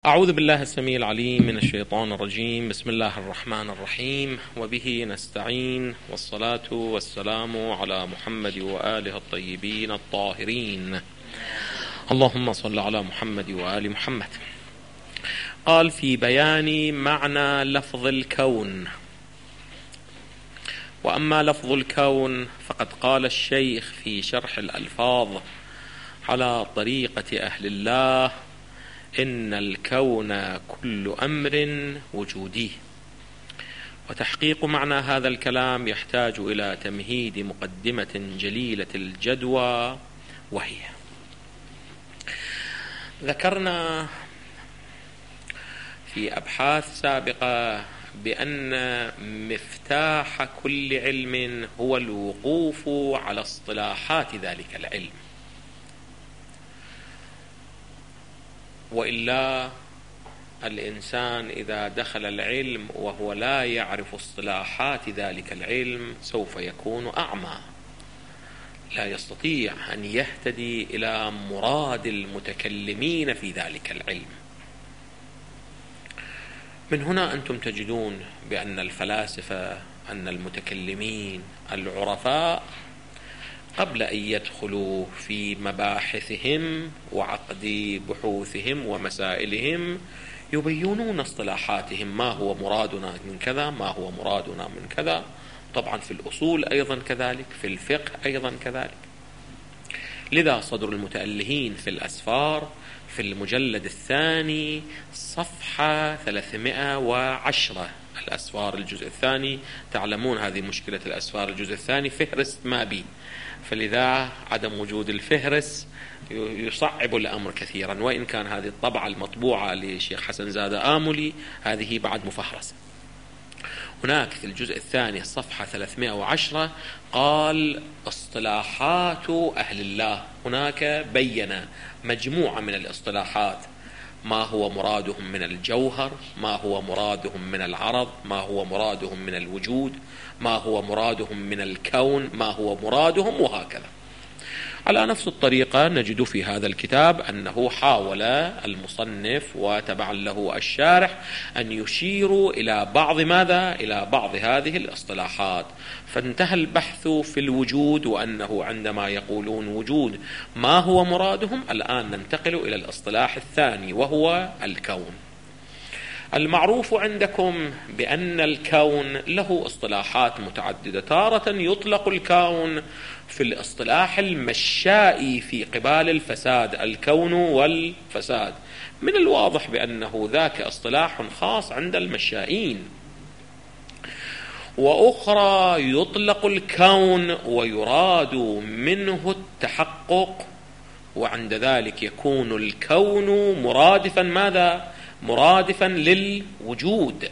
أعوذ بالله السميع العليم من الشيطان الرجيم. بسم الله الرحمن الرحيم، وبه نستعين، والصلاة والسلام على محمد وآله الطيبين الطاهرين. اللهم صل على محمد وآل محمد. قال: في بيان معنى لفظ الكون. وأما لفظ الكون فقد قال الشيخ في شرح الألفاظ على طريقة أهل الله: إن الكون كل أمر وجودي. وتحقيق معنى هذا الكلام يحتاج إلى تمهيد مقدمة جليلة الجدوى، وهي: ذكرنا في أبحاث سابقة بأن مفتاح كل علم هو الوقوف على اصطلاحات ذلك العلم، وإلا الإنسان إذا دخل العلم وهو لا يعرف اصطلاحات ذلك العلم سوف يكون أعمى، لا يستطيع أن يهتدي إلى مراد المتكلمين في ذلك العلم. من هنا أنتم تجدون بأن الفلاسفة، أن المتكلمين العرفاء، قبل أن يدخلوا في مباحثهم وعقد بحوثهم ومسائلهم يبينون اصطلاحاتهم، ما هو مرادنا من كذا، ما هو مرادنا من كذا. طبعا في الأصول أيضا كذلك، في الفقه أيضا كذلك. لذا صدر المتألهين في الأسفار في المجلد الثاني صفحة 310، الأسفار الجزء الثاني، تعلمون هذه مشكلة الأسفار الجزء الثاني، فهرس ما بي، فلذا عدم وجود الفهرس يصعب الأمر كثيرا، وإن كان هذه الطبعة المطبوعة لشيخ حسن زادة آملي هذه بعد مفهرسة. هناك في الجزء الثاني الصفحة 310 قال: اصطلاحات أهل الله. هناك بين مجموعة من الاصطلاحات، ما هو مرادهم من الجوهر، ما هو مرادهم من العرض، ما هو مرادهم من الوجود، ما هو مرادهم من الكون، ما هو مرادهم، وهكذا. على نفس الطريقة نجد في هذا الكتاب أنه حاول المصنف وتبعا له الشارح أن يشيروا إلى بعض ماذا؟ إلى بعض هذه الاصطلاحات. فانتهى البحث في الوجود، وأنه عندما يقولون وجود ما هو مرادهم. الآن ننتقل إلى الاصطلاح الثاني وهو الكون. المعروف عندكم بأن الكون له اصطلاحات متعددة. تارة يطلق الكون في الاصطلاح المشائي في قبال الفساد، الكون والفساد. من الواضح بأنه ذاك اصطلاح خاص عند المشائين. وأخرى يطلق الكون ويراد منه التحقق، وعند ذلك يكون الكون مرادفا ماذا؟ مرادفا للوجود.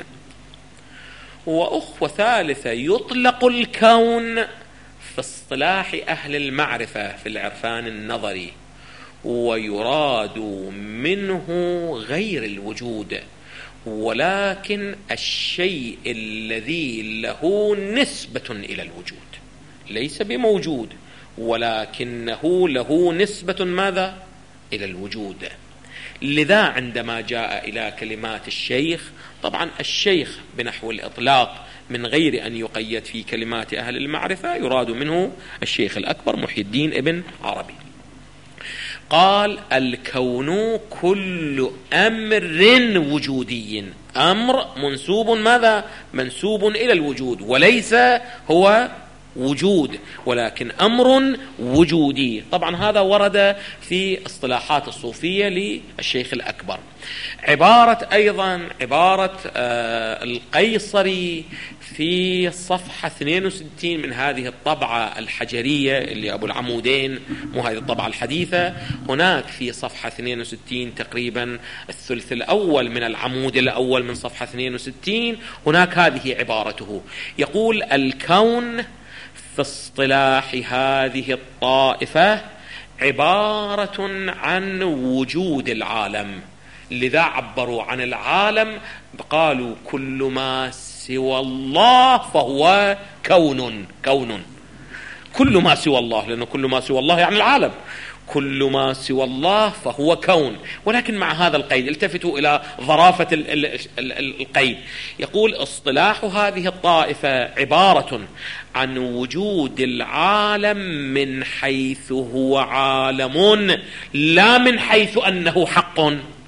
وثالثة يطلق الكون في اصطلاح أهل المعرفة في العرفان النظري، ويراد منه غير الوجود، ولكن الشيء الذي له نسبة إلى الوجود، ليس بموجود ولكنه له نسبة ماذا؟ إلى الوجود. لذا عندما جاء إلى كلمات الشيخ، طبعا الشيخ بنحو الإطلاق من غير أن يقيد في كلمات أهل المعرفة يراد منه الشيخ الأكبر محي الدين ابن عربي. قال: الكون كل أمر وجودي. أمر منسوب ماذا؟ منسوب إلى الوجود، وليس هو وجود، ولكن أمر وجودي. طبعا هذا ورد في اصطلاحات الصوفية للشيخ الأكبر. أيضا عبارة القيصري في صفحة 62 من هذه الطبعة الحجرية اللي أبو العمودين، مو هذه الطبعة الحديثة. هناك في صفحة 62 تقريبا الثلث الأول من العمود الأول من صفحة 62، هناك هذه عبارته، يقول: الكون في اصطلاح هذه الطائفة عبارة عن وجود العالم. لذا عبروا عن العالم قالوا: كل ما سوى الله فهو كون. كل ما سوى الله، لأنه كل ما سوى الله يعني العالم. كل ما سوى الله فهو كون. ولكن مع هذا القيد، التفتوا إلى ظرافة القيد، يقول اصطلاح هذه الطائفة عبارة عن وجود العالم من حيث هو عالم، لا من حيث أنه حق.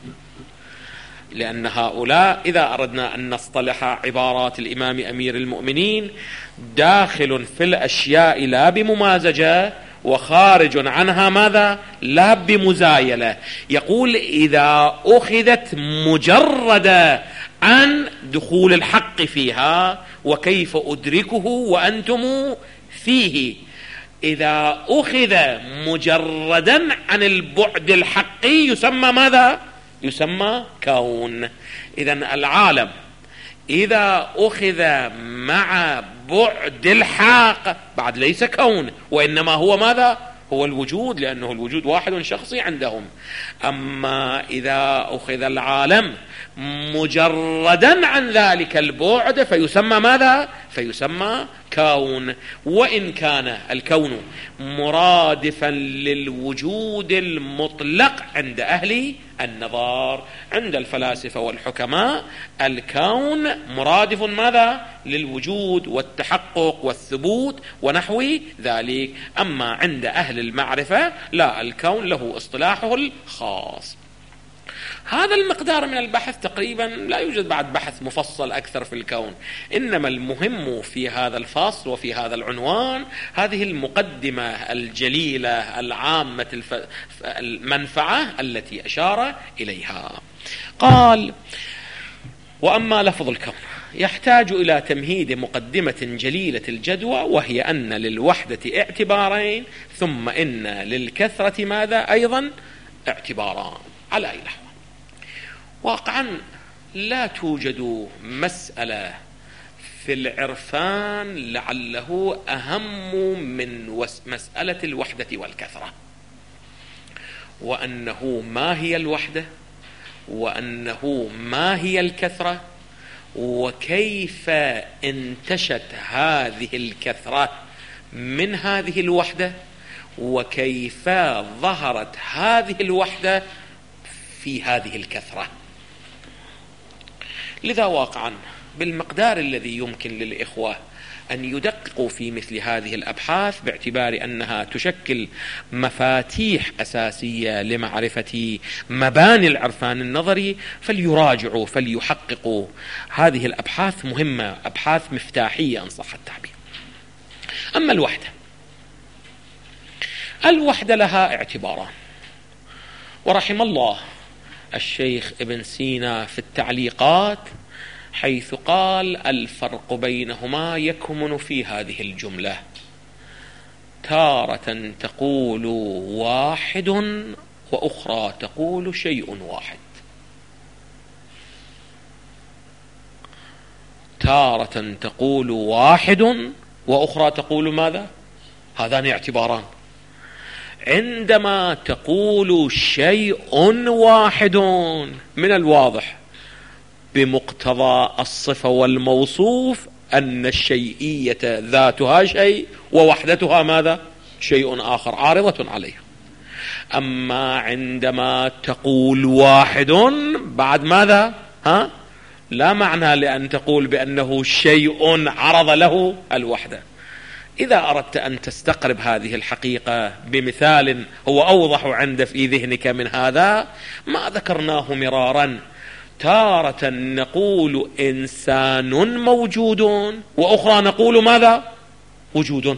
لأن هؤلاء إذا أردنا أن نصطلح عبارات الإمام أمير المؤمنين داخل في الأشياء لا بممازجة، وخارج عنها ماذا؟ لا بمزايلة. يقول إذا أخذت مجرد عن دخول الحق فيها وكيف أدركه وأنتم فيه، إذا أخذ مجردا عن البعد الحقي يسمى ماذا؟ يسمى كون. إذن العالم إذا أخذ مع بعد الحق بعد ليس كون، وإنما هو ماذا؟ هو الوجود، لأنه الوجود واحد شخصي عندهم. أما إذا أخذ العالم مجردا عن ذلك البعد فيسمى ماذا؟ فيسمى كون. وإن كان الكون مرادفا للوجود المطلق عند أهل النظر، عند الفلاسفة والحكماء الكون مرادف ماذا؟ للوجود والتحقق والثبوت ونحو ذلك. أما عند أهل المعرفة لا، الكون له اصطلاحه الخاص. هذا المقدار من البحث تقريبا لا يوجد بعد بحث مفصل أكثر في الكون، إنما المهم في هذا الفصل وفي هذا العنوان هذه المقدمة الجليلة العامة المنفعة التي أشار إليها. قال: وأما لفظ الكون يحتاج إلى تمهيد مقدمة جليلة الجدوى، وهي أن للوحدة اعتبارين، ثم إن للكثرة ماذا أيضا؟ اعتباران. على أي نحو؟ واقعا لا توجد مسألة في العرفان لعله أهم من مسألة الوحدة والكثرة، وأنه ما هي الوحدة، وأنه ما هي الكثرة، وكيف انتشت هذه الكثرة من هذه الوحدة، وكيف ظهرت هذه الوحدة في هذه الكثرة. لذا واقعا بالمقدار الذي يمكن للإخوة أن يدققوا في مثل هذه الأبحاث، باعتبار أنها تشكل مفاتيح أساسية لمعرفة مباني العرفان النظري، فليراجعوا فليحققوا. هذه الأبحاث مهمة، أبحاث مفتاحية إن صح التعبير. أما الوحدة لها اعتباران، ورحم الله الشيخ ابن سينا في التعليقات حيث قال: الفرق بينهما يكمن في هذه الجملة: تارة تقول واحد، وأخرى تقول شيء واحد. تارة تقول واحد، وأخرى تقول ماذا؟ هذان اعتباران. عندما تقول شيء واحد من الواضح بمقتضى الصفة والموصوف أن الشيئية ذاتها شيء ووحدتها ماذا؟ شيء آخر، عارضة عليه. أما عندما تقول واحد بعد ماذا؟ لا معنى لأن تقول بأنه شيء عرض له الوحدة. إذا أردت أن تستقرب هذه الحقيقة بمثال هو أوضح عند في ذهنك من هذا ما ذكرناه مرارا: تارة نقول إنسان موجود، وأخرى نقول ماذا؟ وجود.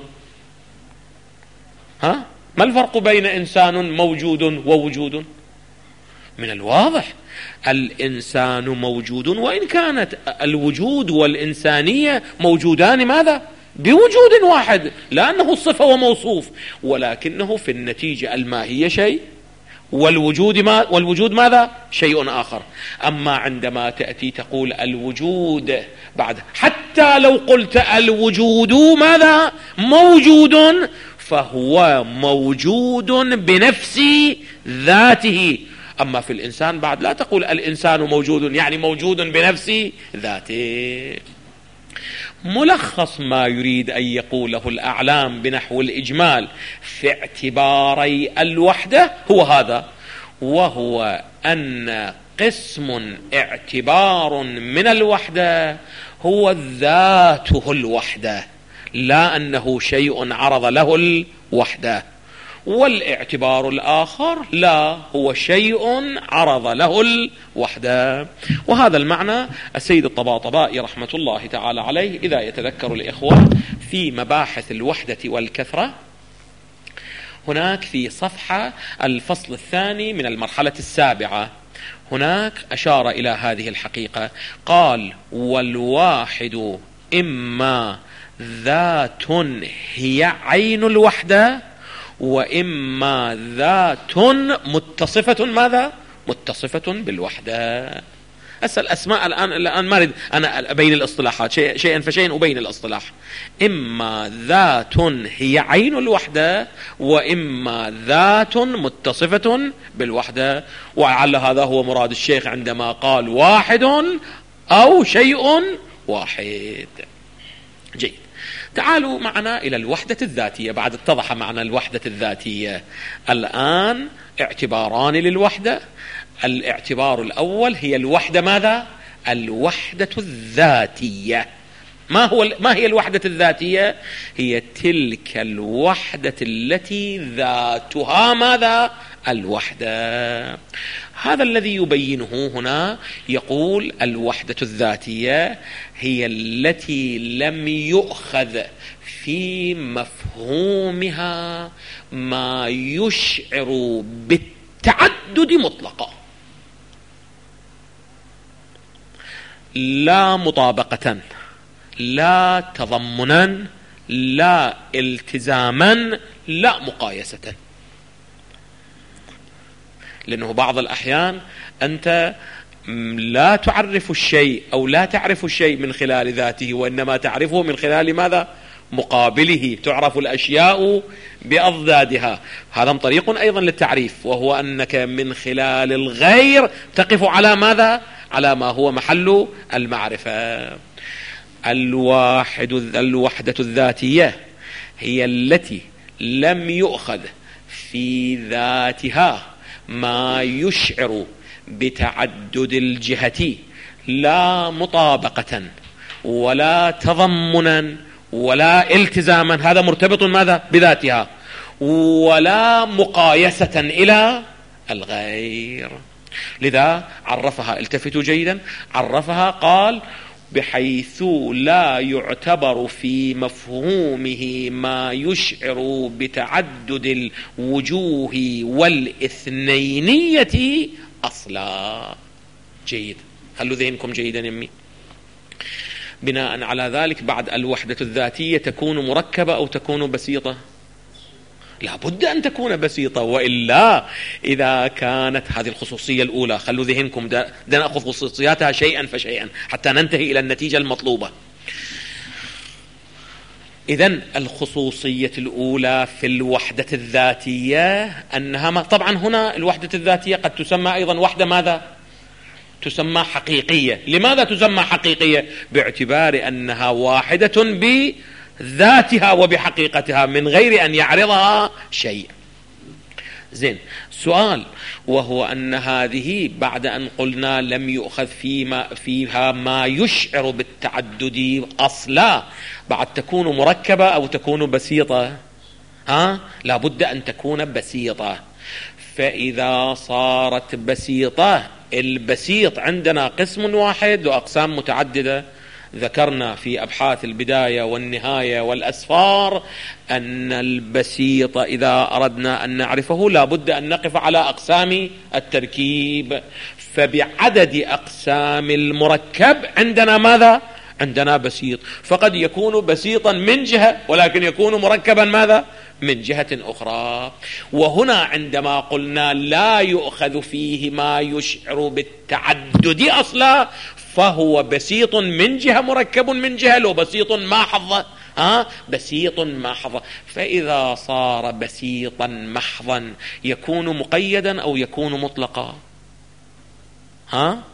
ما الفرق بين إنسان موجود ووجود؟ من الواضح الإنسان موجود، وإن كانت الوجود والإنسانية موجودان ماذا؟ بوجود واحد، لأنه صفة وموصوف، ولكنه في النتيجة الماهية شيء، والوجود ماذا؟ شيء آخر. أما عندما تأتي تقول الوجود بعد، حتى لو قلت الوجود ماذا؟ موجود، فهو موجود بنفس ذاته. أما في الإنسان بعد لا تقول الإنسان موجود يعني موجود بنفس ذاته. ملخص ما يريد أن يقوله الأعلام بنحو الإجمال في اعتباري الوحدة هو هذا، وهو أن قسم اعتبار من الوحدة هو ذاته الوحدة، لا أنه شيء عرض له الوحدة. والاعتبار الآخر لا هو شيء عرض له الوحدة. وهذا المعنى السيد الطباطبائي رحمة الله تعالى عليه إذا يتذكر الإخوة في مباحث الوحدة والكثرة، هناك في صفحة الفصل الثاني من المرحلة السابعة، هناك أشار إلى هذه الحقيقة، قال: والواحد إما ذات هي عين الوحدة، وإما ذات متصفة ماذا؟ متصفة بالوحدة. أسأل أسماء الآن ما أريد أنا أبين الاصطلاحات، شيئا فشيئا أبين الاصطلاح. إما ذات هي عين الوحدة، وإما ذات متصفة بالوحدة. وعلى هذا هو مراد الشيخ عندما قال واحد أو شيء واحد. جيد، تعالوا معنا إلى الوحدة الذاتية. بعد اتضح معنى الوحدة الذاتية، الآن اعتباران للوحدة. الاعتبار الأول هي الوحدة ماذا؟ الوحدة الذاتية. ما هي الوحدة الذاتية؟ هي تلك الوحدة التي ذاتها ماذا؟ الوحدة. هذا الذي يبينه هنا، يقول الوحدة الذاتية هي التي لم يؤخذ في مفهومها ما يشعر بالتعدد مطلقا، لا مطابقة، لا تضمنا، لا التزاما، لا مقايسة. لأنه بعض الأحيان أنت لا تعرف الشيء أو لا تعرف الشيء من خلال ذاته، وإنما تعرفه من خلال ماذا؟ مقابله. تعرف الأشياء بأضدادها. هذا طريق أيضا للتعريف، وهو أنك من خلال الغير تقف على ماذا؟ على ما هو محل المعرفة. الوحدة الذاتية هي التي لم يؤخذ في ذاتها ما يشعر بتعدد الجهة، لا مطابقة ولا تضمنا ولا التزاما، هذا مرتبط ماذا؟ بذاتها، ولا مقايسة إلى الغير. لذا عرفها، التفتوا جيدا، عرفها قال: بحيث لا يعتبر في مفهومه ما يشعر بتعدد الوجوه والإثنينية أصلا. جيد، خلوا ذهنكم جيدا يمي. بناء على ذلك بعد الوحدة الذاتية تكون مركبة أو تكون بسيطة؟ لا بد أن تكون بسيطة، وإلا إذا كانت هذه الخصوصية الأولى، خلوا ذهنكم دا نأخذ خصوصياتها شيئا فشيئا حتى ننتهي إلى النتيجة المطلوبة. إذن الخصوصية الأولى في الوحدة الذاتية أنها طبعا هنا الوحدة الذاتية قد تسمى أيضا وحدة ماذا؟ تسمى حقيقية. لماذا تسمى حقيقية؟ باعتبار أنها واحدة بذاتها وبحقيقتها من غير أن يعرضها شيء. زين، سؤال، وهو أن هذه بعد أن قلنا لم يؤخذ فيها ما يشعر بالتعدد أصلا، بعد تكون مركبة أو تكون بسيطة؟ لا بد أن تكون بسيطة. فإذا صارت بسيطة، البسيط عندنا قسم واحد وأقسام متعددة. ذكرنا في أبحاث البداية والنهاية والأسفار أن البسيط إذا أردنا أن نعرفه لا بد أن نقف على أقسام التركيب. فبعدد أقسام المركب عندنا ماذا؟ عندنا بسيط. فقد يكون بسيطا من جهة ولكن يكون مركبا ماذا؟ من جهة أخرى. وهنا عندما قلنا لا يؤخذ فيه ما يشعر بالتعدد أصلا، فهو بسيط من جهة مركب من جهة، لو بسيط محض بسيط محض. فإذا صار بسيطا محضا يكون مقيدا أو يكون مطلقا؟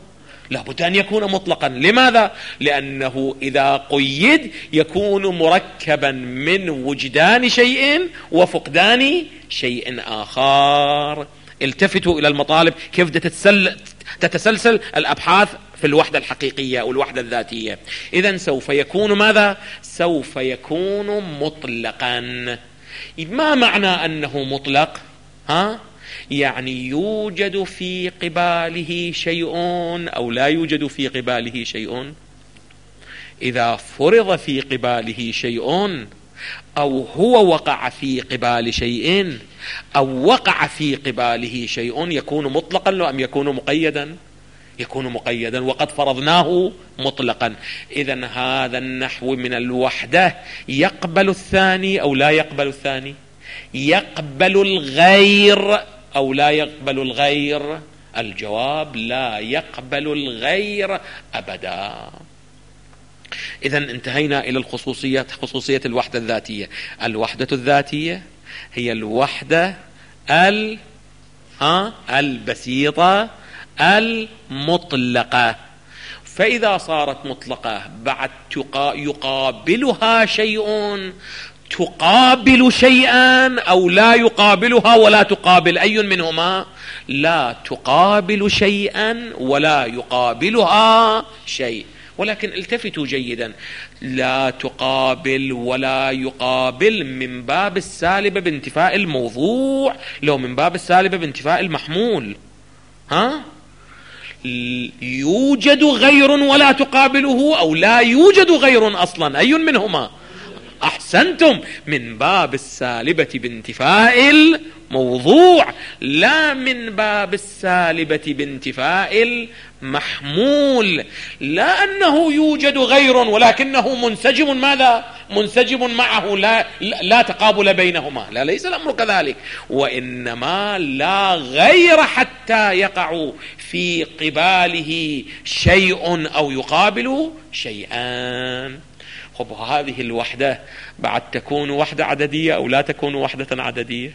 لابد أن يكون مطلقا. لماذا؟ لأنه إذا قيد يكون مركبا من وجدان شيء وفقدان شيء آخر. التفتوا إلى المطالب كيف تتسلسل الأبحاث في الوحدة الحقيقية أو الوحدة الذاتية. إذن سوف يكون ماذا؟ سوف يكون مطلقا. ما معنى أنه مطلق؟ يعني يوجد في قباله شيء أو لا يوجد في قباله شيء. إذا فرض في قباله شيء أو هو وقع في قبال شيء أو وقع في قباله شيء يكون مطلقا أم يكون مقيدا؟ يكون مقيدا، وقد فرضناه مطلقا. إذن هذا النحو من الوحدة يقبل الثاني أو لا يقبل الثاني؟ يقبل الغير أو لا يقبل الغير؟ الجواب لا يقبل الغير أبدا. إذن انتهينا إلى الخصوصيات، خصوصية الوحدة الذاتية. الوحدة الذاتية هي الوحدة البسيطة المطلقة. فإذا صارت مطلقة بعد يقابلها شيء تقابل شيئا أو لا يقابلها ولا تقابل، أي منهما؟ لا تقابل شيئا ولا يقابلها شيء. ولكن التفتوا جيدا، لا تقابل ولا يقابل من باب السالبة بانتفاء الموضوع، لو من باب السالبة بانتفاء المحمول. يوجد غير ولا تقابله أو لا يوجد غير أصلا، أي منهما؟ أحسنتم، من باب السالبة بانتفاء الموضوع لا من باب السالبة بانتفاء المحمول. لا أنه يوجد غير ولكنه منسجم، ماذا؟ منسجم معه، لا تقابل بينهما، لا، ليس الأمر كذلك. وإنما لا غير حتى يقع في قباله شيء أو يقابل شيئان. هذه الوحدة بعد تكون وحدة عددية أو لا تكون وحدة عددية؟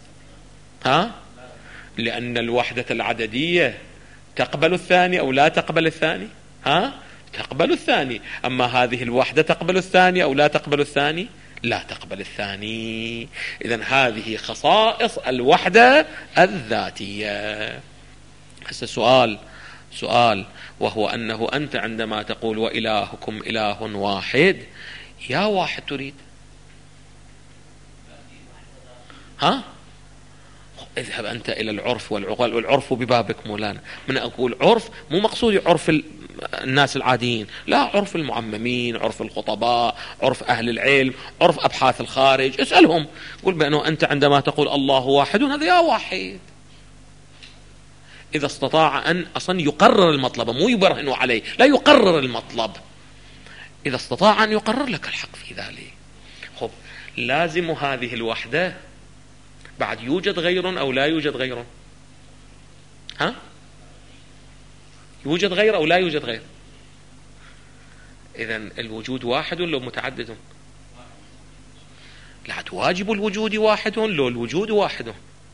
لأن الوحدة العددية تقبل الثاني أو لا تقبل الثاني؟ تقبل الثاني. أما هذه الوحدة تقبل الثاني أو لا تقبل الثاني؟ لا تقبل الثاني. إذن هذه خصائص الوحدة الذاتية. هسه سؤال وهو أنه أنت عندما تقول وإلهكم إله واحد، يا واحد تريد؟ اذهب أنت إلى العرف والعقل، والعرف ببابك مولانا. من أقول عرف مو مقصودي عرف الناس العاديين، لا، عرف المعممين، عرف الخطباء، عرف أهل العلم، عرف أبحاث الخارج. اسألهم، قل بأنه أنت عندما تقول الله واحد، هذا يا واحد. إذا استطاع أن أصلا يقرر المطلب، مو يبرهن عليه، لا، يقرر المطلب. إذا استطاع أن يقرر لك الحق في ذلك. لازم هذه الوحدة بعد يوجد غير أو لا يوجد غير؟ يوجد غير أو لا يوجد غير؟ إذن الوجود واحد لو متعدد؟ لا، واجب الوجود واحد لو الوجود واحد.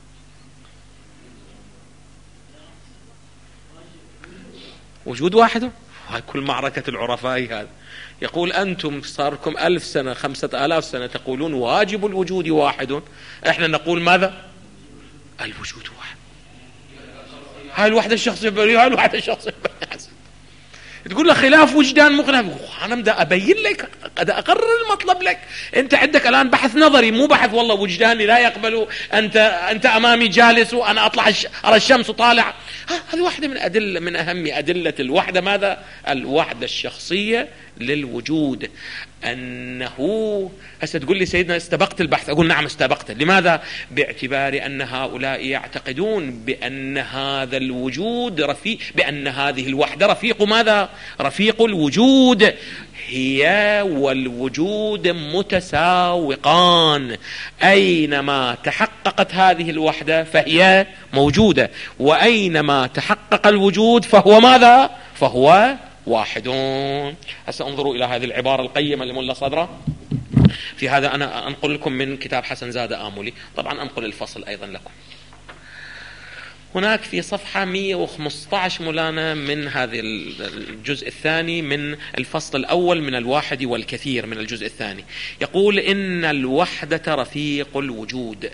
وجود واحد. هاي كل معركة العرفاء هذا. يقول أنتم صاركم 1000 سنة 5000 سنة تقولون واجب الوجود واحد، احنا نقول ماذا؟ الوجود واحد. هاي الوحدة الشخصية، هاي الوحدة الشخصية. تقول له خلاف وجدان مقنع. أنا بدأ أبين لك، قد أقرر المطلب لك. أنت عندك الآن بحث نظري، مو بحث والله وجداني لا يقبل. أنت أمامي جالس وأنا أطلع أرى الشمس طالع. هذه واحدة من أهم أدلة الوحدة. ماذا؟ الوحدة الشخصية للوجود. أنه هسه تقول لي سيدنا استبقت البحث، أقول نعم استبقت. لماذا؟ باعتبار أن هؤلاء يعتقدون بأن هذا الوجود رفيق، بأن هذه الوحدة رفيق ماذا؟ رفيق الوجود. هي والوجود متساوقان، أينما تحققت هذه الوحدة فهي موجودة، وأينما تحقق الوجود فهو ماذا؟ فهو واحدون. هسه انظروا إلى هذه العبارة القيمة لملا صدرة. في هذا أنا أنقل لكم من كتاب حسن زادة آملي، طبعا أنقل الفصل أيضا لكم. هناك في صفحة 115 مولانا من هذا الجزء الثاني من الفصل الأول من الواحد والكثير من الجزء الثاني، يقول إن الوحدة رفيق الوجود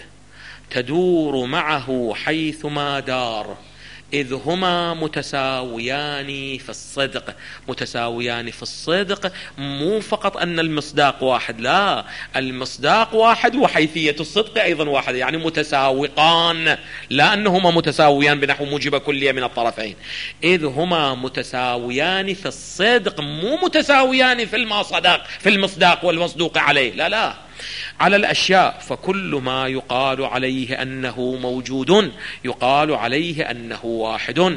تدور معه حيثما دار، إذ هما متساويان في الصدق. متساويان في الصدق مو فقط أن المصداق واحد، لا، المصداق واحد وحيثية الصدق أيضا واحد، يعني متساوقان، لا أنهما متساويان بنحو موجب كلية من الطرفين. إذ هما متساويان في الصدق، مو متساويان في المصداق والمصدوق عليه، لا لا، على الأشياء. فكل ما يقال عليه أنه موجود يقال عليه أنه واحد،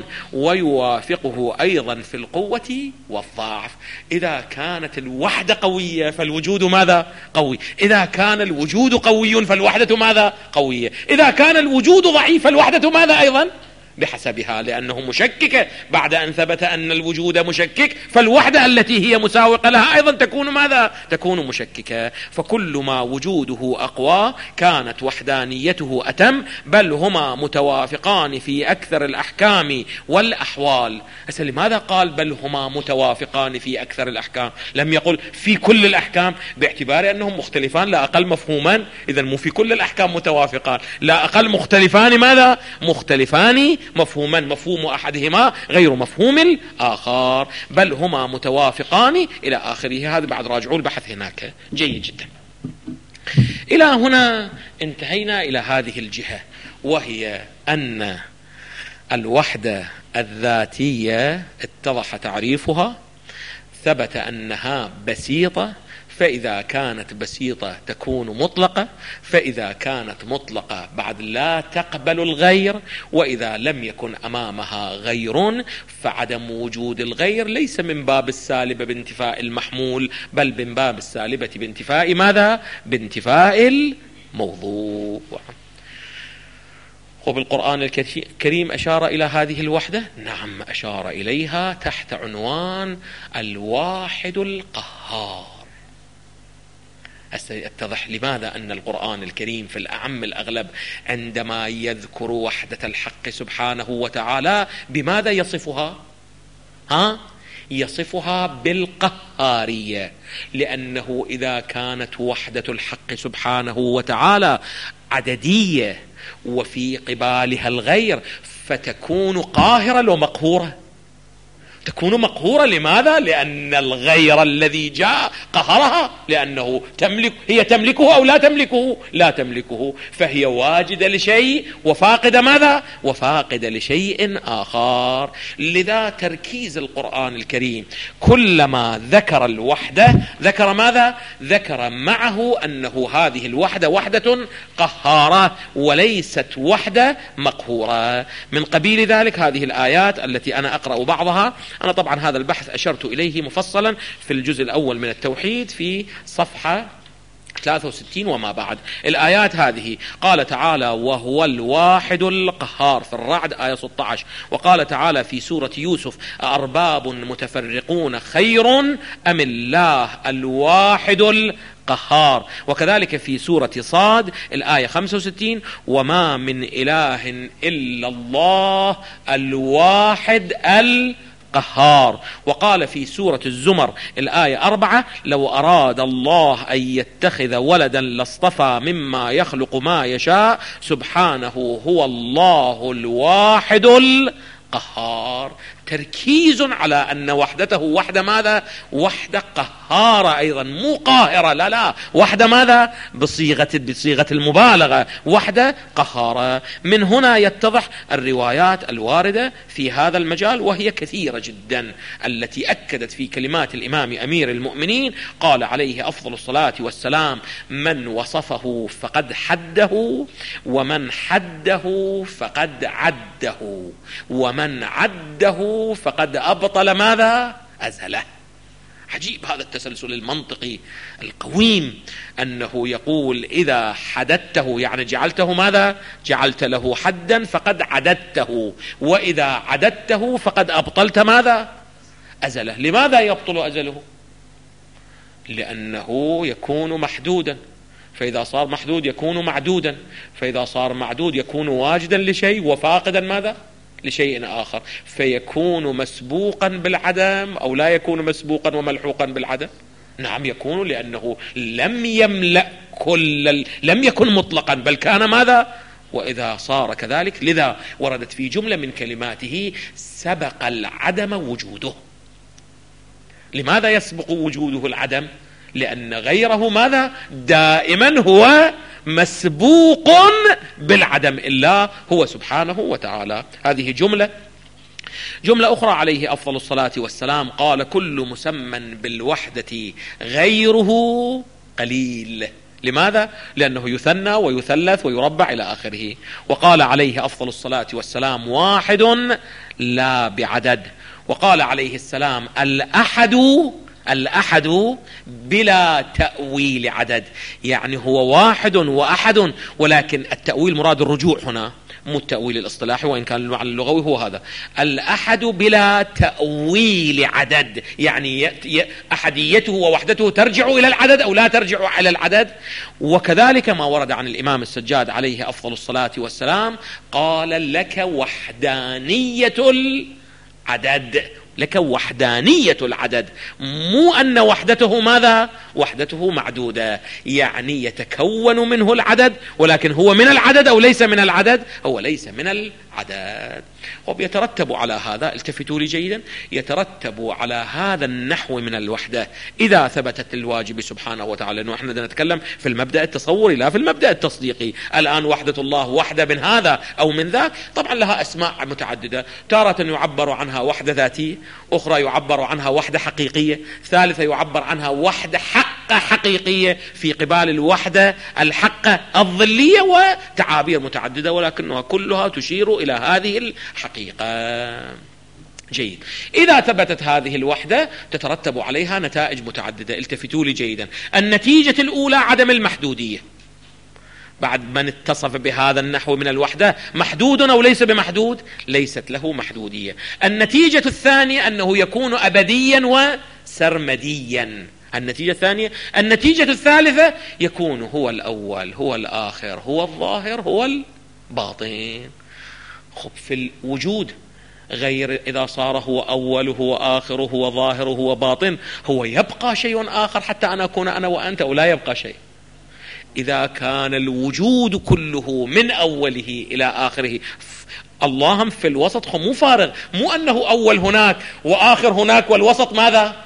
ويوافقه أيضا في القوة والضعف. إذا كانت الوحدة قوية فالوجود ماذا؟ قوي. إذا كان الوجود قوي فالوحدة ماذا؟ قوية. إذا كان الوجود ضعيف فالوحدة ماذا أيضا؟ بحسبها، لأنه مشككة بعد أن ثبت أن الوجود مشكك، فالوحدة التي هي مساوقة لها أيضا تكون ماذا؟ تكون مشككة. فكل ما وجوده أقوى كانت وحدانيته أتم، بل هما متوافقان في أكثر الأحكام والأحوال. لماذا قال بل هما متوافقان في أكثر الأحكام؟ لم يقل في كل الأحكام، باعتبار أنهم مختلفان لا أقل مفهوما، إذا مو في كل الأحكام متوافقان، لا أقل مختلفان ماذا؟ مختلفان مفهوما، مفهوم أحدهما غير مفهوم الآخر، بل هما متوافقان إلى آخره. هذا بعد راجعوا البحث هناك. جيد جدا. إلى هنا انتهينا إلى هذه الجهة، وهي أن الوحدة الذاتية اتضح تعريفها، ثبت أنها بسيطة، فإذا كانت بسيطة تكون مطلقة، فإذا كانت مطلقة بعد لا تقبل الغير، وإذا لم يكن أمامها غير فعدم وجود الغير ليس من باب السالبة بانتفاء المحمول، بل من باب السالبة بانتفاء ماذا؟ بانتفاء الموضوع. وبالقرآن الكريم أشار إلى هذه الوحدة؟ نعم، أشار إليها تحت عنوان الواحد القهار. يتضح لماذا أن القرآن الكريم في الأعم الأغلب عندما يذكر وحدة الحق سبحانه وتعالى بماذا يصفها؟ يصفها بالقهارية، لأنه إذا كانت وحدة الحق سبحانه وتعالى عددية وفي قبالها الغير فتكون قاهرة ومقهورة. تكون مقهورة. لماذا؟ لأن الغير الذي جاء قهرها، لأنه هي تملكه أو لا تملكه؟ لا تملكه، فهي واجدة لشيء وفاقدة ماذا؟ وفاقدة لشيء آخر. لذا تركيز القرآن الكريم كلما ذكر الوحدة ذكر ماذا؟ ذكر معه أنه هذه الوحدة وحدة قهارة وليست وحدة مقهورة. من قبيل ذلك هذه الآيات التي أنا أقرأ بعضها، أنا طبعا هذا البحث أشرت إليه مفصلا في الجزء الأول من التوحيد في صفحة 63 وما بعد. الآيات هذه قال تعالى وهو الواحد القهار في الرعد آية 16، وقال تعالى في سورة يوسف أأرباب متفرقون خير أم الله الواحد القهار، وكذلك في سورة صاد الآية 65 وما من إله إلا الله الواحد القهار، وقال في سورة الزمر الآية 4 لو أراد الله أن يتخذ ولدا لاصطفى مما يخلق ما يشاء سبحانه هو الله الواحد القهار. تركيز على أن وحدته وحدة ماذا؟ وحدة قهارة أيضا، مو قاهرة، لا لا، وحدة ماذا؟ بصيغة المبالغة، وحدة قهارة. من هنا يتضح الروايات الواردة في هذا المجال وهي كثيرة جدا، التي أكدت في كلمات الإمام أمير المؤمنين قال عليه أفضل الصلاة والسلام من وصفه فقد حده، ومن حده فقد عده، ومن عده فقد أبطل ماذا؟ أزله. عجيب هذا التسلسل المنطقي القويم، أنه يقول إذا حددته يعني جعلته ماذا؟ جعلت له حدا فقد عددته، وإذا عددته فقد أبطلت ماذا؟ أزله. لماذا يبطل أزله؟ لأنه يكون محدودا، فإذا صار محدود يكون معدودا، فإذا صار معدود يكون واجدا لشيء وفاقدا ماذا؟ لشيء آخر، فيكون مسبوقا بالعدم أو لا يكون مسبوقا وملحوقا بالعدم؟ نعم يكون، لأنه لم يملأ لم يكن مطلقا بل كان ماذا؟ وإذا صار كذلك، لذا وردت في جملة من كلماته سبق العدم وجوده. لماذا يسبق وجوده العدم؟ لأن غيره ماذا؟ دائما هو مسبوق بالعدم إلا هو سبحانه وتعالى. هذه جملة أخرى عليه أفضل الصلاة والسلام قال: كل مسمى بالوحدة غيره قليل. لماذا؟ لأنه يثنى ويثلث ويربع إلى آخره. وقال عليه أفضل الصلاة والسلام: واحد لا بعدد. وقال عليه السلام: الأحد بلا تأويل عدد. يعني هو واحد وأحد، ولكن التأويل مراد الرجوع هنا، مو التأويل الاصطلاحي، وإن كان المعنى اللغوي هو هذا. الأحد بلا تأويل عدد، يعني أحديته ووحدته ترجع إلى العدد أو لا ترجع إلى العدد. وكذلك ما ورد عن الإمام السجاد عليه أفضل الصلاة والسلام قال: لك وحدانية العدد، لك وحدانية العدد، مو أن وحدته ماذا؟ وحدته معدودة، يعني يتكون منه العدد، ولكن هو من العدد أو ليس من العدد؟ هو ليس من العدد. وبيترتب على هذا، التفتوا لي جيدا، يترتب على هذا النحو من الوحدة إذا ثبتت الواجب سبحانه وتعالى. لأنه احنا نتكلم في المبدأ التصوري لا في المبدأ التصديقي. الآن وحدة الله وحدة من هذا أو من ذاك، طبعا لها أسماء متعددة، تارة يعبر عنها وحدة ذاتية، أخرى يعبر عنها وحدة حقيقية، ثالثة يعبر عنها وحدة حقيقية في قبال الوحدة الحقة الظلية، وتعابير متعددة، ولكنها كلها تشير إلى هذه الحقيقة. جيد. إذا ثبتت هذه الوحدة تترتب عليها نتائج متعددة. التفتوا لي جيدا. النتيجة الأولى عدم المحدودية. بعد من اتصف بهذا النحو من الوحدة محدود أو ليس بمحدود؟ ليست له محدودية. النتيجة الثانية أنه يكون أبديا وسرمديا. النتيجة الثانية. النتيجة الثالثة يكون هو الأول هو الآخر هو الظاهر هو الباطن. خب في الوجود غير إذا صار هو أول هو آخر هو ظاهر هو باطن، هو يبقى شيء آخر حتى أنا أكون أنا وأنت، أو لا يبقى شيء؟ إذا كان الوجود كله من أوله إلى آخره، اللهم في الوسط مو فارغ، مو أنه أول هناك وآخر هناك والوسط ماذا؟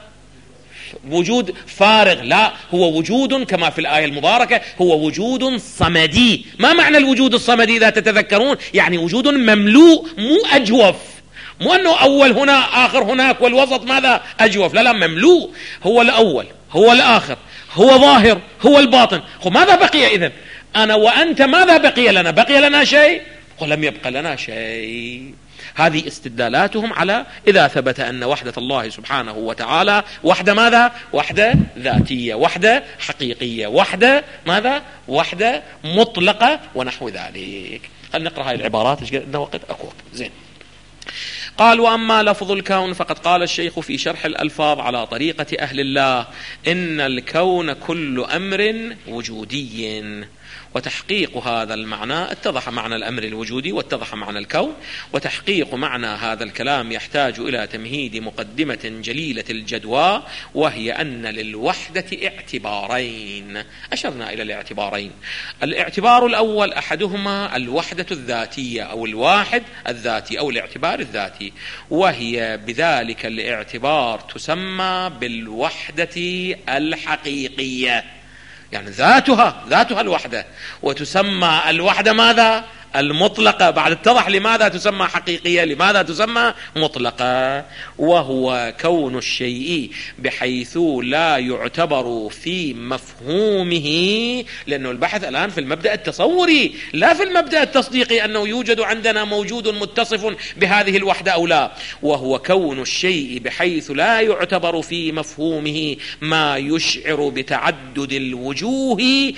وجود فارغ، لا، هو وجود كما في الآية المباركة، هو وجود صمدي. ما معنى الوجود الصمدي إذا تتذكرون؟ يعني وجود مملوء مو أجوف، مو أنه أول هنا آخر هناك والوسط ماذا؟ أجوف، لا مملوء، هو الأول هو الآخر هو ظاهر هو الباطن. ماذا بقي إذن؟ أنا وأنت ماذا بقي لنا؟ بقي لنا شيء؟ ولم يبقى لنا شيء. هذه استدلالاتهم على إذا ثبت أن وحدة الله سبحانه وتعالى وحدة ماذا؟ وحدة ذاتية، وحدة حقيقية، وحدة ماذا؟ وحدة مطلقة ونحو ذلك. خلينا نقرأ هاي العبارات، إيش قلنا وقت أكو زين. قال: وأما لفظ الكون فقد قال الشيخ في شرح الألفاظ على طريقة أهل الله: إن الكون كل أمر وجودي. وتحقيق هذا المعنى اتضح معنى الأمر الوجودي واتضح معنى الكون. وتحقيق معنى هذا الكلام يحتاج إلى تمهيد مقدمة جليلة الجدوى، وهي أن للوحدة اعتبارين. أشرنا إلى الاعتبارين. الاعتبار الأول أحدهما الوحدة الذاتية أو الواحد الذاتي أو الاعتبار الذاتي، وهي بذلك الاعتبار تسمى بالوحدة الحقيقية، يعني ذاتها الوحدة. وتسمى الوحدة ماذا؟ المطلقة. بعد اتضح لماذا تسمى حقيقية، لماذا تسمى مطلقة، وهو كون الشيء بحيث لا يعتبر في مفهومه. لأنه البحث الآن في المبدأ التصوري لا في المبدأ التصديقي، أنه يوجد عندنا موجود متصف بهذه الوحدة أو لا. وهو كون الشيء بحيث لا يعتبر في مفهومه ما يشعر بتعدد الوجوه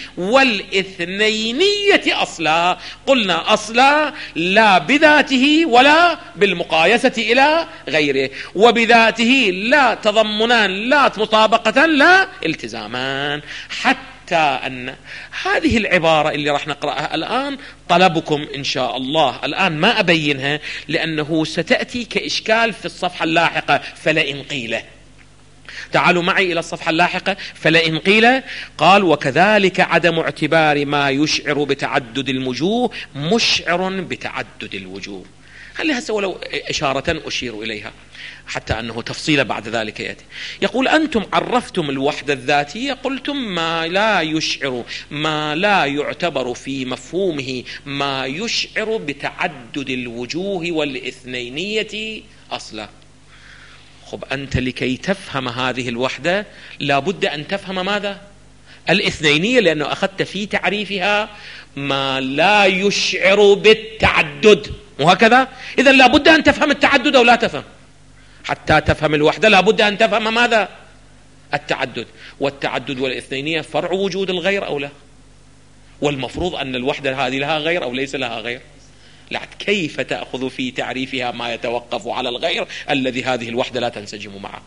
والإثنينية أصلا. قلنا أصلا لا بذاته ولا بالمقايسة إلى غيره، وبذاته لا تضمنان لا مطابقة لا التزامان، حتى حتى أن هذه العبارة اللي راح نقرأها الآن طلبكم إن شاء الله، الآن ما أبينها لأنه ستأتي كإشكال في الصفحة اللاحقة. فلئن قيل، تعالوا معي إلى الصفحة اللاحقة. فلئن قيل قال وكذلك عدم اعتبار ما يشعر بتعدد الوجوه مشعر بتعدد الوجوه. خليها هسه ولو إشارة أشير إليها حتى أنه تفصيل بعد ذلك يأتي. يقول أنتم عرفتم الوحدة الذاتية، قلتم ما لا يشعر، ما لا يعتبر في مفهومه ما يشعر بتعدد الوجوه والإثنينية أصلا. خب أنت لكي تفهم هذه الوحدة لابد أن تفهم ماذا؟ الاثنينية، لأنه أخذت في تعريفها ما لا يشعر بالتعدد، وهكذا. إذن لابد أن تفهم التعدد أو لا تفهم. حتى تفهم الوحدة لابد أن تفهم ماذا؟ التعدد. والتعدد والإثنينية فرع وجود الغير أو لا؟ والمفروض أن الوحدة هذه لها غير أو ليس لها غير؟ لا، كيف تأخذ في تعريفها ما يتوقف على الغير الذي هذه الوحدة لا تنسجم معه؟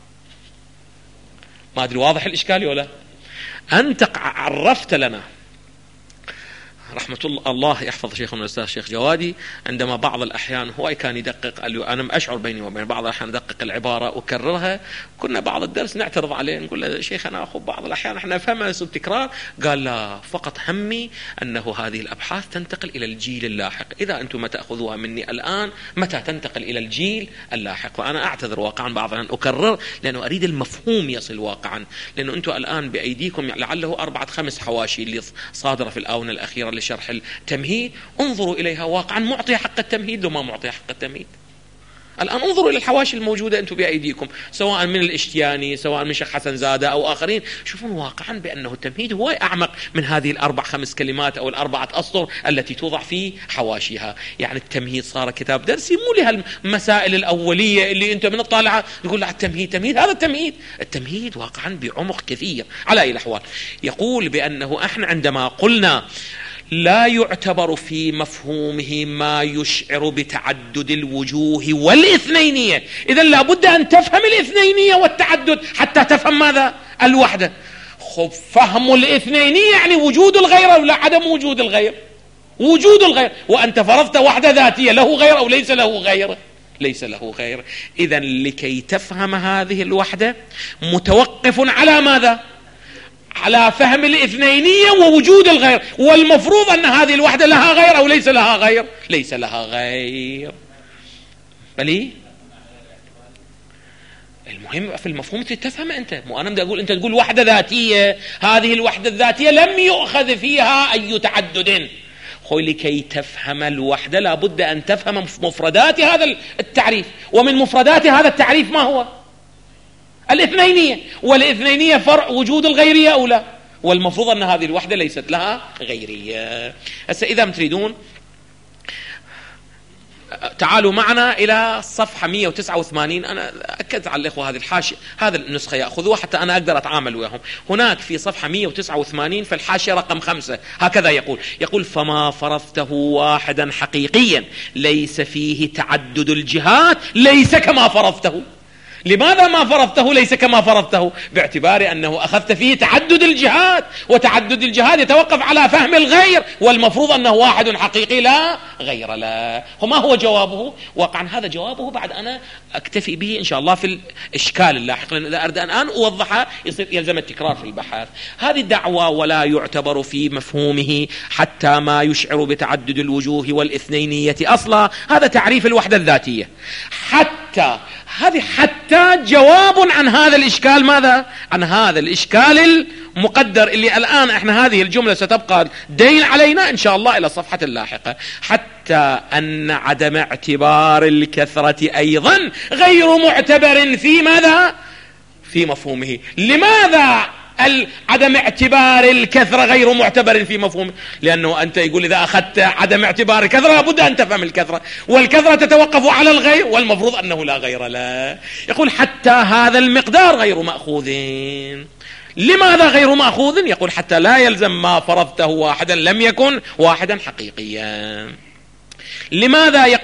ما أدري واضح الإشكال ولا؟ أنت عرفت لنا رحمة الله يحفظ شيخنا الأستاذ الشيخ جوادي، عندما بعض الأحيان هو كان يدقق، قال له أنا أشعر بيني وبين بعض الأحيان أدقق العبارة أكررها، كنا بعض الدرس نعترض عليه نقول له شيخ أنا أخذ بعض الأحيان إحنا نفهمها نسب تكرار. قال لا، فقط همي أنه هذه الأبحاث تنتقل إلى الجيل اللاحق، إذا أنتم ما تأخذوها مني الآن متى تنتقل إلى الجيل اللاحق؟ وأنا أعتذر واقعا بعض الأحيان أكرر لأنه أريد المفهوم يصل واقعا، لأنه أنتم الآن بأيديكم لعله 4-5 حواشي اللي صادرة في الآونة الأخيرة شرح التمهيد، انظروا إليها واقعا معطية حق التمهيد لو ما معطية حق التمهيد. الآن انظروا إلى الحواشي الموجودة أنتم بأيديكم سواء من الاشتياني سواء من شيخ حسن زادة أو آخرين، شوفون واقعا بأنه التمهيد هو أعمق من هذه 4-5 كلمات أو 4 أسطر التي توضع في حواشيها. يعني التمهيد صار كتاب درسي مو لهالمسائل الأولية اللي أنت من الطالعة يقول لا التمهيد هذا التمهيد واقعا بعمق كثير. على أي الأحوال يقول بأنه احنا عندما قلنا لا يعتبر في مفهومه ما يشعر بتعدد الوجوه والإثنينية، إذن لابد أن تفهم الإثنينية والتعدد حتى تفهم ماذا؟ الوحدة. خب فهم الإثنينية يعني وجود الغير أو لا عدم وجود الغير؟ وجود الغير، وأنت فرضت وحدة ذاتية له غير أو ليس له غير؟ ليس له غير. إذن لكي تفهم هذه الوحدة متوقف على ماذا؟ على فهم الإثنينية ووجود الغير، والمفروض أن هذه الوحدة لها غير أو ليس لها غير؟ ليس لها غير. بلي المهم في المفهوم تفهم أنت، مو أنا بدي أقول أنت تقول وحدة ذاتية، هذه الوحدة الذاتية لم يؤخذ فيها أي تعدد. لكي تفهم الوحدة لابد أن تفهم مفردات هذا التعريف، ومن مفردات هذا التعريف ما هو؟ الاثنينية، والإثنينية فرع وجود الغيرية أو لا؟ والمفروض أن هذه الوحدة ليست لها غيرية. هسه إذا تريدون تعالوا معنا إلى صفحة 189. أنا أكدت على الإخوة هذه الحاشية، هذا النسخة يأخذوها حتى أنا أقدر أتعامل وياهم. هناك في صفحة 189 في الحاشية رقم 5 هكذا يقول فما فرضته واحدا حقيقيا ليس فيه تعدد الجهات ليس كما فرضته. لماذا ما فرضته ليس كما فرضته؟ باعتبار أنه أخذت فيه تعدد الجهات، وتعدد الجهات يتوقف على فهم الغير، والمفروض أنه واحد حقيقي لا غير له. وما هو جوابه؟ واقعا هذا جوابه بعد أنا أكتفي به إن شاء الله في الإشكال اللاحق، لأن إذا أردت الآن أوضحها يلزم التكرار في البحث. هذه الدعوة ولا يعتبر في مفهومه حتى ما يشعر بتعدد الوجوه والإثنينية أصلا، هذا تعريف الوحدة الذاتية. هذه حتى جواب عن هذا الإشكال. ماذا؟ عن هذا الإشكال المقدر اللي الآن احنا هذه الجملة ستبقى دين علينا إن شاء الله إلى الصفحة اللاحقة. حتى أن عدم اعتبار الكثرة أيضا غير معتبر في ماذا؟ في مفهومه. لماذا عدم اعتبار الكثرة غير معتبر في مفهومه؟ لأنه أنت يقول إذا أخذت عدم اعتبار الكثرة لابد أن تفهم الكثرة، والكثرة تتوقف على الغير، والمفروض أنه لا غير له. يقول حتى هذا المقدار غير مأخوذ. لماذا غير مأخوذ؟ يقول حتى لا يلزم ما فرضته واحدا لم يكن واحدا حقيقيا. لماذا يقول حتى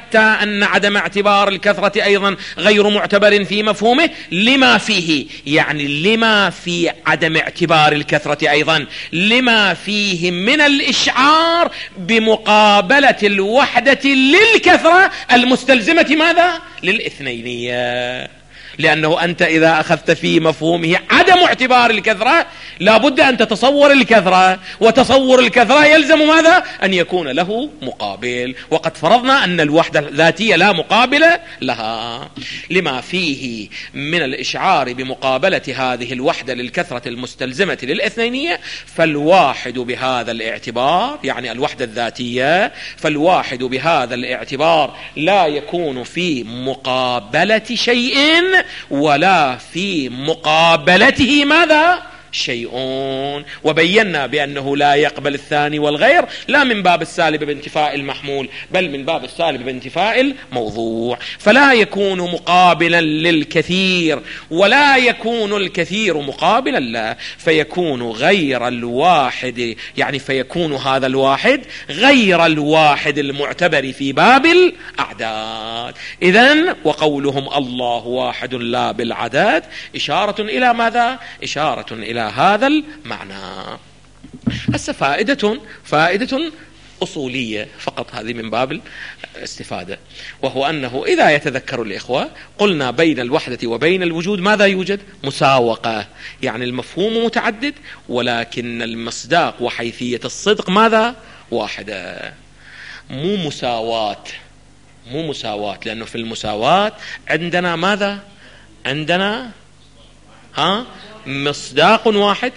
حتى أن عدم اعتبار الكثرة أيضا غير معتبر في مفهومه لما فيه، يعني لما في عدم اعتبار الكثرة أيضا لما فيه من الإشعار بمقابلة الوحدة للكثرة المستلزمة ماذا؟ للإثنينية. لأنه أنت إذا أخذت في مفهومه عدم اعتبار الكثرة لابد أن تتصور الكثرة، وتصور الكثرة يلزم ماذا؟ أن يكون له مقابل، وقد فرضنا أن الوحدة الذاتية لا مقابل لها. لما فيه من الإشعار بمقابلة هذه الوحدة للكثرة المستلزمة للإثنينية، فالواحد بهذا الاعتبار يعني الوحدة الذاتية، فالواحد بهذا الاعتبار لا يكون في مقابلة شيء ولا في مقابلته ماذا؟ شيء. وبينا بأنه لا يقبل الثاني والغير، لا من باب السالب بانتفاء المحمول بل من باب السالب بانتفاء الموضوع. فلا يكون مقابلا للكثير ولا يكون الكثير مقابلا له، فيكون غير الواحد، يعني فيكون هذا الواحد غير الواحد المعتبر في باب الأعداد. إذن وقولهم الله واحد لا بالعدد إشارة إلى ماذا؟ إشارة إلى هذا المعنى. هسه فائدة أصولية فقط، هذه من باب الاستفادة، وهو أنه إذا يتذكر الإخوة قلنا بين الوحدة وبين الوجود ماذا يوجد؟ مساوقة، يعني المفهوم متعدد ولكن المصداق وحيثية الصدق ماذا؟ واحدة. مو مساواة، لأنه في المساواة عندنا ماذا؟ عندنا مصداق واحد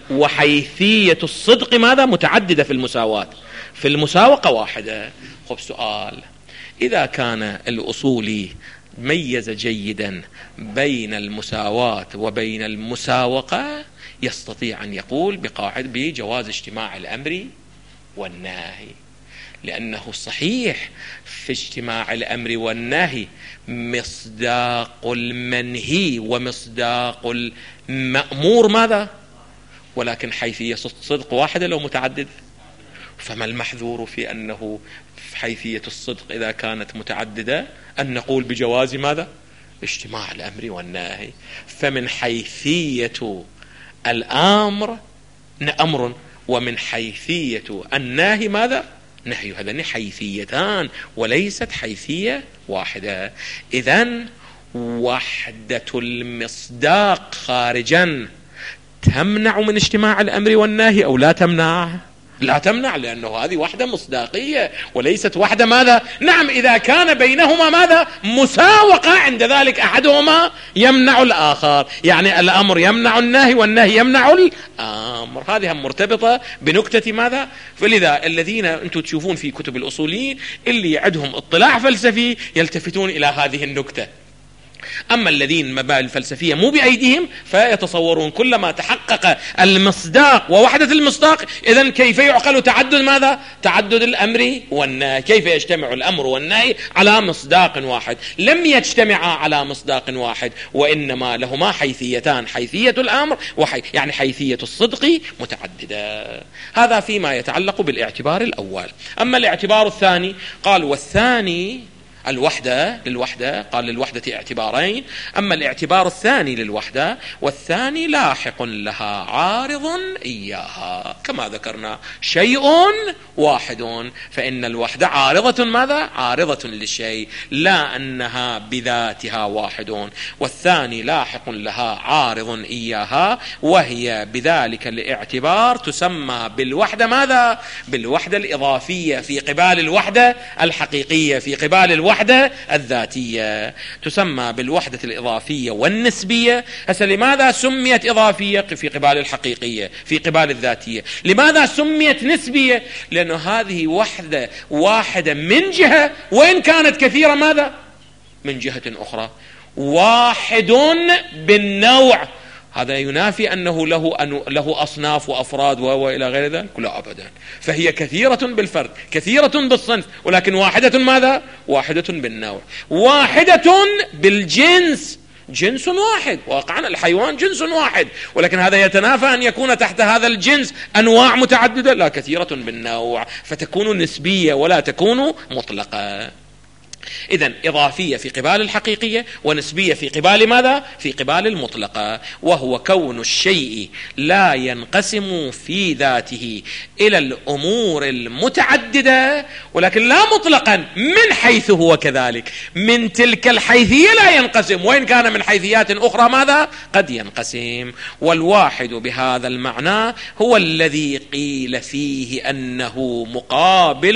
وحيثية الصدق ماذا؟ متعددة في المساواة، في المساوقة واحدة. خب سؤال، إذا كان الأصولي ميز جيدا بين المساواة وبين المساوقة يستطيع أن يقول بجواز اجتماع الأمر والنهي، لأنه صحيح في اجتماع الأمر والنهي مصداق المنهي ومصداق المأمور ماذا؟ ولكن حيثية الصدق واحدة لو متعدد. فما المحذور في أنه في حيثية الصدق إذا كانت متعددة أن نقول بجواز ماذا؟ اجتماع الأمر والنهي. فمن حيثية الأمر أمر، ومن حيثية النهي ماذا؟ نهي. هذان حيثيتان وليست حيثية واحدة. إذن وحدة المصداق خارجا تمنع من اجتماع الأمر والنهي أو لا تمنع؟ لا تمنع، لأنه هذه وحدة مصداقية وليست وحدة ماذا؟ نعم، إذا كان بينهما ماذا؟ مساوقة، عند ذلك أحدهما يمنع الآخر، يعني الأمر يمنع النهي والنهي يمنع الأمر. هذه مرتبطة بنكتة ماذا؟ فلذا الذين أنتم تشوفون في كتب الأصوليين اللي عندهم اطلاع فلسفي يلتفتون إلى هذه النكتة. أما الذين مبادئ الفلسفية مو بأيديهم فيتصورون كلما تحقق المصداق ووحدة المصداق إذن كيف يعقل تعدد ماذا؟ تعدد الأمر والنهي، كيف يجتمع الأمر والنهي على مصداق واحد؟ لم يجتمعا على مصداق واحد، وإنما لهما حيثيتان، حيثية الأمر يعني حيثية الصدق متعددة. هذا فيما يتعلق بالاعتبار الأول. أما الاعتبار الثاني قال والثاني الوحدة للوحدة، قال للوحدة اعتبارين. أما الاعتبار الثاني للوحدة والثاني لاحق لها عارض إياها، كما ذكرنا شيء واحد، فإن الوحدة عارضة ماذا؟ عارضة للشيء، لا أنها بذاتها واحد. والثاني لاحق لها عارض إياها، وهي بذلك الاعتبار تسمى بالوحدة ماذا؟ بالوحدة الإضافية في قبال الوحدة الحقيقية، في قبال الوحدة الذاتية تسمى بالوحدة الإضافية والنسبية. هسه لماذا سميت إضافية في قبال الحقيقية في قبال الذاتية؟ لماذا سميت نسبية؟ لأنه هذه وحدة واحدة من جهة، وإن كانت كثيرة ماذا؟ من جهة أخرى. واحد بالنوع، هذا ينافي أنه له أصناف وأفراد وإلى غير ذلك؟ لا أبدا. فهي كثيرة بالفرد، كثيرة بالصنف، ولكن واحدة ماذا؟ واحدة بالنوع، واحدة بالجنس، جنس واحد. واقعا الحيوان جنس واحد، ولكن هذا يتنافى أن يكون تحت هذا الجنس أنواع متعددة، لا، كثيرة بالنوع، فتكون نسبية ولا تكون مطلقة. إذن إضافية في قبال الحقيقية، ونسبية في قبال ماذا؟ في قبال المطلقة، وهو كون الشيء لا ينقسم في ذاته إلى الأمور المتعددة، ولكن لا مطلقا من حيث هو كذلك، من تلك الحيثية لا ينقسم، وإن كان من حيثيات أخرى ماذا؟ قد ينقسم. والواحد بهذا المعنى هو الذي قيل فيه أنه مقابل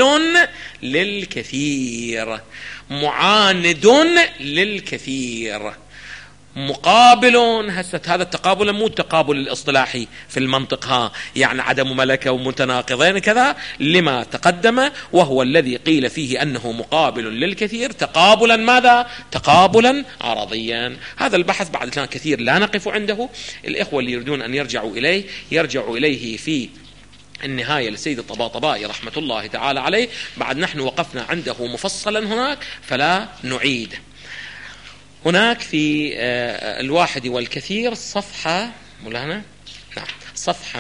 للكثير، معاند للكثير. مقابل، هذا التقابل مو التقابل الاصطلاحي في المنطق، يعني عدم ملكة ومتناقضين كذا، لما تقدم، وهو الذي قيل فيه أنه مقابل للكثير تقابلا ماذا؟ تقابلا عرضيا. هذا البحث بعد كثير لا نقف عنده. الإخوة اللي يريدون أن يرجعوا إليه في النهاية للسيد الطباطبائي رحمة الله تعالى عليه، بعد نحن وقفنا عنده مفصلا هناك فلا نعيد. هناك في الواحد والكثير صفحة مولانا، نعم، صفحة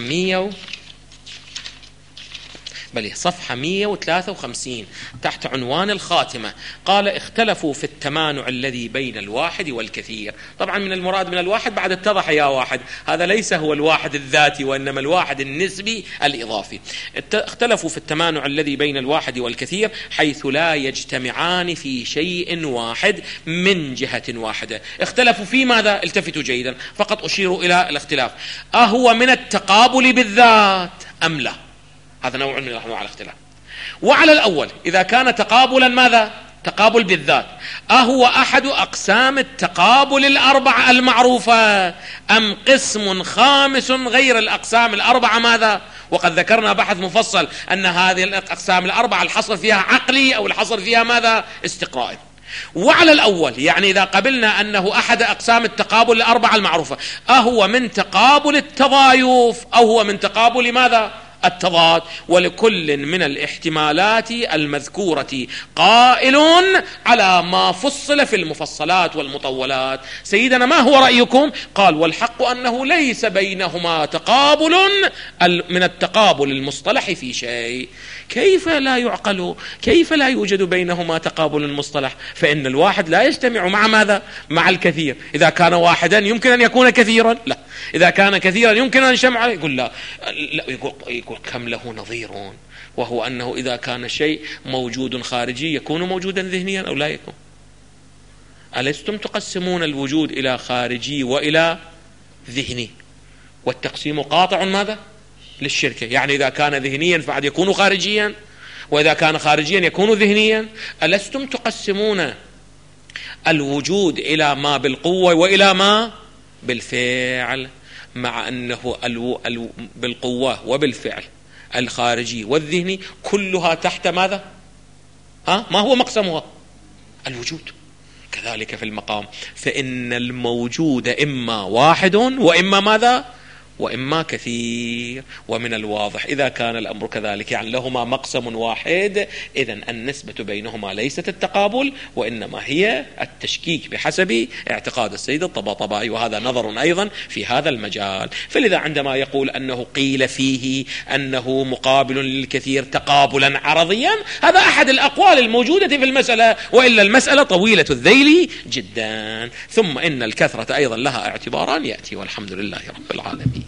153 تحت عنوان الخاتمة، قال: اختلفوا في التمانع الذي بين الواحد والكثير. طبعا من المراد من الواحد بعد اتضح يا واحد، هذا ليس هو الواحد الذاتي، وإنما الواحد النسبي الإضافي. اختلفوا في التمانع الذي بين الواحد والكثير حيث لا يجتمعان في شيء واحد من جهة واحدة. اختلفوا في ماذا؟ التفتوا جيدا، فقط أشير إلى الاختلاف. أهو من التقابل بالذات أم لا؟ هذا نوع من أنواع الاختلاف. وعلى الأول إذا كان تقابلا ماذا؟ تقابل بالذات، أهو أحد أقسام التقابل الأربعة المعروفة أم قسم خامس غير الأقسام الأربعة ماذا؟ وقد ذكرنا بحث مفصل أن هذه الأقسام الأربعة الحصر فيها عقلي أو الحصر فيها ماذا؟ استقرائي. وعلى الأول يعني إذا قبلنا أنه أحد أقسام التقابل الأربعة المعروفة، أهو من تقابل التضايف أو هو من تقابل ماذا؟ التضاد. ولكل من الاحتمالات المذكورة قائل على ما فصل في المفصلات والمطولات. سيدنا ما هو رأيكم؟ قال: والحق أنه ليس بينهما تقابل من التقابل المصطلح في شيء. كيف لا يعقل؟ كيف لا يوجد بينهما تقابل مصطلح؟ فإن الواحد لا يجتمع مع ماذا؟ مع الكثير. إذا كان واحدا يمكن أن يكون كثيرا؟ لا. إذا كان كثيرا يمكن أن يجتمع؟ يقول لا. يقول كم له نظير، وهو أنه إذا كان شيء موجود خارجي يكون موجودا ذهنيا أو لا يكون. ألستم تقسمون الوجود إلى خارجي وإلى ذهني؟ والتقسيم قاطع ماذا؟ للشركة. يعني إذا كان ذهنيا فقد يكون خارجيا، وإذا كان خارجيا يكون ذهنيا. ألستم تقسمون الوجود إلى ما بالقوة وإلى ما بالفعل، مع أنه بالقوة وبالفعل الخارجي والذهني كلها تحت ماذا؟ ما هو مقسمها؟ الوجود. كذلك في المقام، فإن الموجود إما واحد وإما ماذا؟ وإما كثير. ومن الواضح إذا كان الأمر كذلك يعني لهما مقسم واحد، إذن النسبة بينهما ليست التقابل وإنما هي التشكيك بحسب اعتقاد السيد الطباطبائي، وهذا نظر أيضا في هذا المجال. فلذا عندما يقول أنه قيل فيه أنه مقابل للكثير تقابلا عرضيا، هذا أحد الأقوال الموجودة في المسألة، وإلا المسألة طويلة الذيل جدا. ثم إن الكثرة أيضا لها اعتباران يأتي، والحمد لله رب العالمين.